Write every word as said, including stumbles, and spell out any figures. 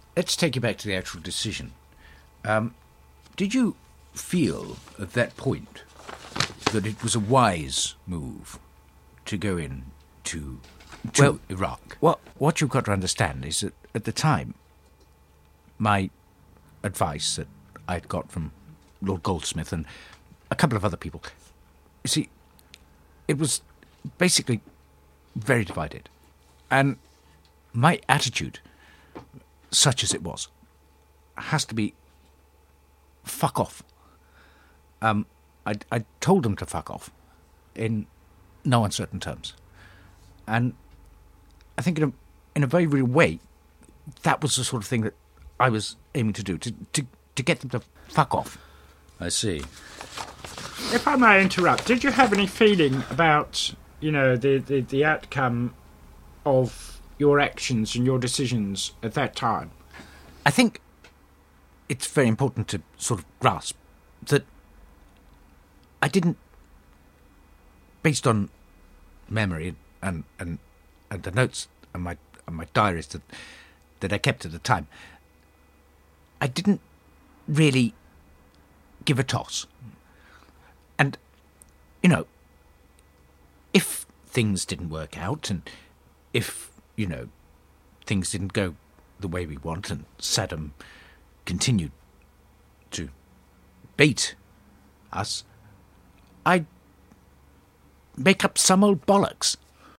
let's take you back to the actual decision. Um, did you feel at that point that it was a wise move to go in to, to well, Iraq? What, what you've got to understand is that at the time, my advice that I'd got from Lord Goldsmith and a couple of other people, you see, it was basically very divided. And my attitude, such as it was, has to be fuck off. Um, I, I told them to fuck off in no uncertain terms. And I think in a, in a very real way, that was the sort of thing that I was aiming to do, to, to, to get them to fuck off. I see. If I may interrupt, did you have any feeling about, you know, the, the, the outcome of your actions and your decisions at that time? I think it's very important to sort of grasp that I didn't, based on memory and and, and the notes and my and my diaries that that I kept at the time, I didn't really give a toss. And, you know, if things didn't work out and if, you know, things didn't go the way we want and Saddam continued to beat us, I'd make up some old bollocks